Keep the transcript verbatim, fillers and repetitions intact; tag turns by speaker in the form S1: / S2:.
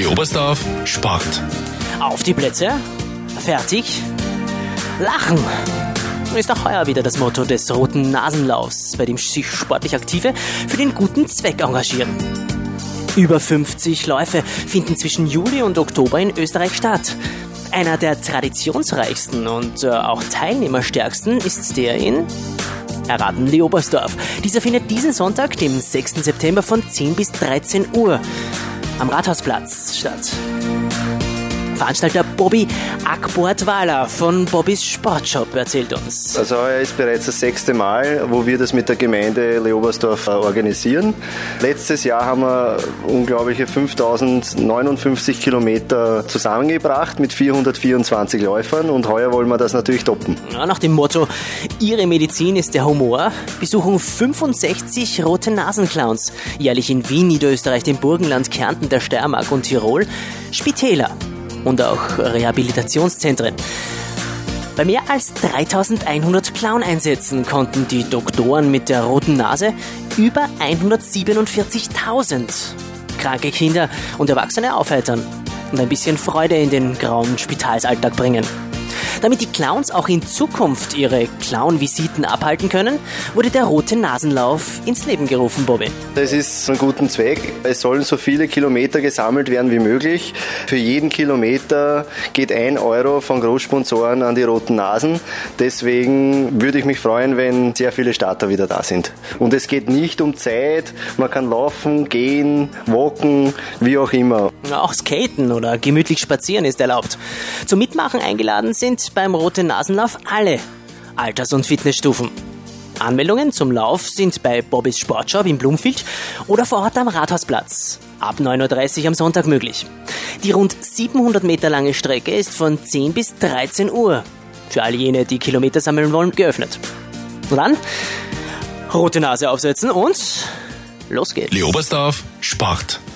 S1: Leobersdorf Sport.
S2: Auf die Plätze, fertig, lachen. Ist auch heuer wieder das Motto des Roten Nasenlaufs, bei dem sich sportlich Aktive für den guten Zweck engagieren. Über fünfzig Läufe finden zwischen Juli und Oktober in Österreich statt. Einer der traditionsreichsten und äh, auch teilnehmerstärksten ist der in erraten Leobersdorf. Dieser findet diesen Sonntag, dem sechsten September von zehn bis dreizehn Uhr am Rathausplatz statt. Veranstalter Bobby Akbordwala von Bobbys Sportshop erzählt uns.
S3: Also heuer ist bereits das sechste Mal, wo wir das mit der Gemeinde Leobersdorf organisieren. Letztes Jahr haben wir unglaubliche fünftausendneunundfünfzig Kilometer zusammengebracht mit vierhundertvierundzwanzig Läufern und heuer wollen wir das natürlich toppen.
S2: Ja, nach dem Motto Ihre Medizin ist der Humor besuchen fünfundsechzig rote Nasenclowns jährlich in Wien, Niederösterreich, dem Burgenland, Kärnten, der Steiermark und Tirol Spitäler und auch Rehabilitationszentren. Bei mehr als dreitausendeinhundert Clown-Einsätzen konnten die Doktoren mit der roten Nase über hundertsiebenundvierzigtausend kranke Kinder und Erwachsene aufheitern und ein bisschen Freude in den grauen Spitalsalltag bringen. Damit die Clowns auch in Zukunft ihre Clown-Visiten abhalten können, wurde der Rote Nasenlauf ins Leben gerufen, Bobby.
S3: Das ist einen guten Zweck. Es sollen so viele Kilometer gesammelt werden wie möglich. Für jeden Kilometer geht ein Euro von Großsponsoren an die Roten Nasen. Deswegen würde ich mich freuen, wenn sehr viele Starter wieder da sind. Und es geht nicht um Zeit. Man kann laufen, gehen, walken, wie auch immer.
S2: Auch skaten oder gemütlich spazieren ist erlaubt. Zum Mitmachen eingeladen sind beim Roten Nasenlauf alle Alters- und Fitnessstufen. Anmeldungen zum Lauf sind bei Bobbys Sportshop in Blumfield oder vor Ort am Rathausplatz. Ab neun Uhr dreißig am Sonntag möglich. Die rund siebenhundert Meter lange Strecke ist von zehn bis dreizehn Uhr für all jene, die Kilometer sammeln wollen, geöffnet. Und dann rote Nase aufsetzen und los geht's.
S1: Leobersdorf Sport.